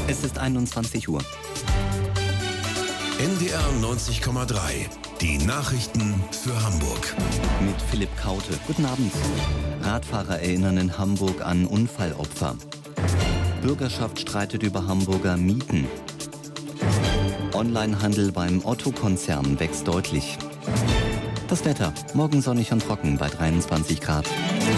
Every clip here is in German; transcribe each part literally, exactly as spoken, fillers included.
Es ist einundzwanzig Uhr. N D R neunzig Komma drei. Die Nachrichten für Hamburg. Mit Philipp Kaute. Guten Abend. Radfahrer erinnern in Hamburg an Unfallopfer. Bürgerschaft streitet über Hamburger Mieten. Onlinehandel beim Otto-Konzern wächst deutlich. Das Wetter. Morgen sonnig und trocken bei dreiundzwanzig Grad.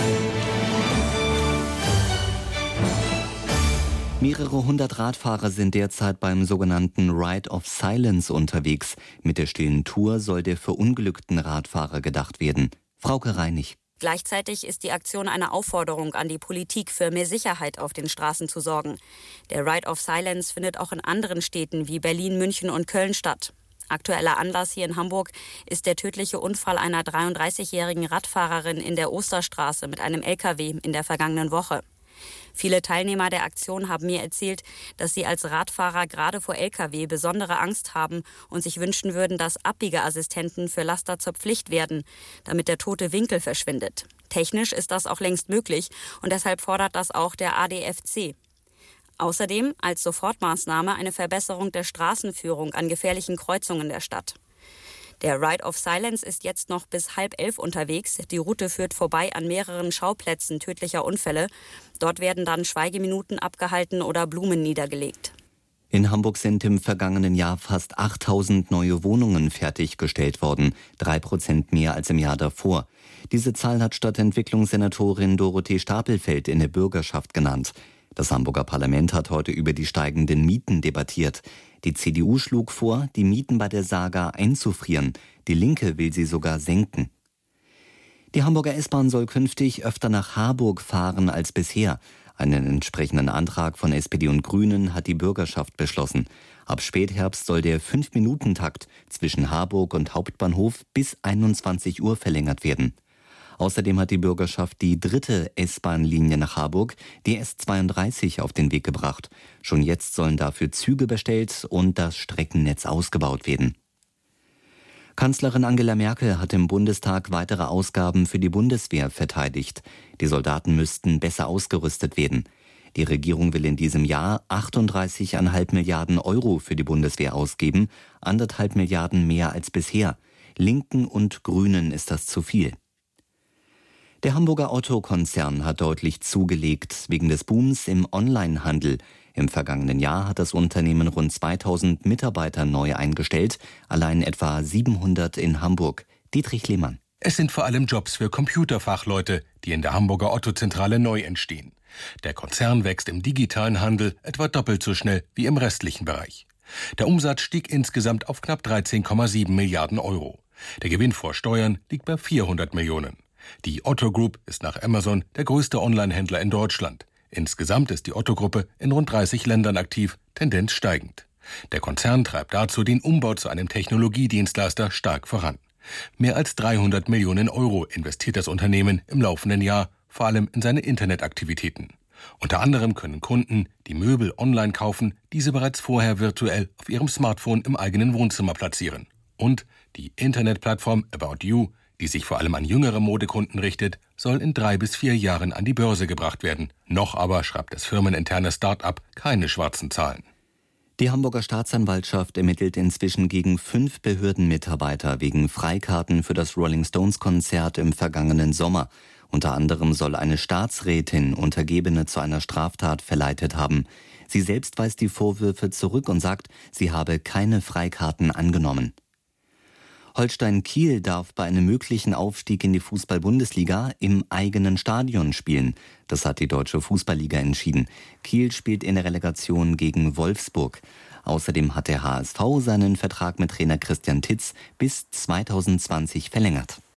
Mehrere hundert Radfahrer sind derzeit beim sogenannten Ride of Silence unterwegs. Mit der stillen Tour soll der verunglückten Radfahrer gedacht werden. Frauke Reinig. Gleichzeitig ist die Aktion eine Aufforderung an die Politik, für mehr Sicherheit auf den Straßen zu sorgen. Der Ride of Silence findet auch in anderen Städten wie Berlin, München und Köln statt. Aktueller Anlass hier in Hamburg ist der tödliche Unfall einer dreiunddreißigjährigen Radfahrerin in der Osterstraße mit einem L K W in der vergangenen Woche. Viele Teilnehmer der Aktion haben mir erzählt, dass sie als Radfahrer gerade vor L K W besondere Angst haben und sich wünschen würden, dass Abbiegeassistenten für Laster zur Pflicht werden, damit der tote Winkel verschwindet. Technisch ist das auch längst möglich und deshalb fordert das auch der A D F C. Außerdem als Sofortmaßnahme eine Verbesserung der Straßenführung an gefährlichen Kreuzungen der Stadt. Der Ride of Silence ist jetzt noch bis halb elf unterwegs. Die Route führt vorbei an mehreren Schauplätzen tödlicher Unfälle. Dort werden dann Schweigeminuten abgehalten oder Blumen niedergelegt. In Hamburg sind im vergangenen Jahr fast achttausend neue Wohnungen fertiggestellt worden. Drei Prozent mehr als im Jahr davor. Diese Zahl hat Stadtentwicklungssenatorin Dorothee Stapelfeld in der Bürgerschaft genannt. Das Hamburger Parlament hat heute über die steigenden Mieten debattiert. Die C D U schlug vor, die Mieten bei der Saga einzufrieren. Die Linke will sie sogar senken. Die Hamburger S-Bahn soll künftig öfter nach Harburg fahren als bisher. Einen entsprechenden Antrag von S P D und Grünen hat die Bürgerschaft beschlossen. Ab Spätherbst soll der fünf Minuten Takt zwischen Harburg und Hauptbahnhof bis einundzwanzig Uhr verlängert werden. Außerdem hat die Bürgerschaft die dritte S-Bahn-Linie nach Harburg, die S zweiunddreißig, auf den Weg gebracht. Schon jetzt sollen dafür Züge bestellt und das Streckennetz ausgebaut werden. Kanzlerin Angela Merkel hat im Bundestag weitere Ausgaben für die Bundeswehr verteidigt. Die Soldaten müssten besser ausgerüstet werden. Die Regierung will in diesem Jahr achtunddreißig Komma fünf Milliarden Euro für die Bundeswehr ausgeben, anderthalb Milliarden mehr als bisher. Linken und Grünen ist das zu viel. Der Hamburger Otto-Konzern hat deutlich zugelegt wegen des Booms im Onlinehandel. Im vergangenen Jahr hat das Unternehmen rund zweitausend Mitarbeiter neu eingestellt, allein etwa siebenhundert in Hamburg. Dietrich Lehmann. Es sind vor allem Jobs für Computerfachleute, die in der Hamburger Otto-Zentrale neu entstehen. Der Konzern wächst im digitalen Handel etwa doppelt so schnell wie im restlichen Bereich. Der Umsatz stieg insgesamt auf knapp dreizehn Komma sieben Milliarden Euro. Der Gewinn vor Steuern liegt bei vierhundert Millionen. Die Otto Group ist nach Amazon der größte Onlinehändler in Deutschland. Insgesamt ist die Otto-Gruppe in rund dreißig Ländern aktiv, Tendenz steigend. Der Konzern treibt dazu den Umbau zu einem Technologiedienstleister stark voran. Mehr als dreihundert Millionen Euro investiert das Unternehmen im laufenden Jahr, vor allem in seine Internetaktivitäten. Unter anderem können Kunden, die Möbel online kaufen, diese bereits vorher virtuell auf ihrem Smartphone im eigenen Wohnzimmer platzieren. Und die Internetplattform About You, die sich vor allem an jüngere Modekunden richtet, soll in drei bis vier Jahren an die Börse gebracht werden. Noch aber schreibt das firmeninterne Start-up keine schwarzen Zahlen. Die Hamburger Staatsanwaltschaft ermittelt inzwischen gegen fünf Behördenmitarbeiter wegen Freikarten für das Rolling-Stones-Konzert im vergangenen Sommer. Unter anderem soll eine Staatsrätin Untergebene zu einer Straftat verleitet haben. Sie selbst weist die Vorwürfe zurück und sagt, sie habe keine Freikarten angenommen. Holstein Kiel darf bei einem möglichen Aufstieg in die Fußball-Bundesliga im eigenen Stadion spielen. Das hat die Deutsche Fußballliga entschieden. Kiel spielt in der Relegation gegen Wolfsburg. Außerdem hat der H S V seinen Vertrag mit Trainer Christian Titz bis zweitausendzwanzig verlängert.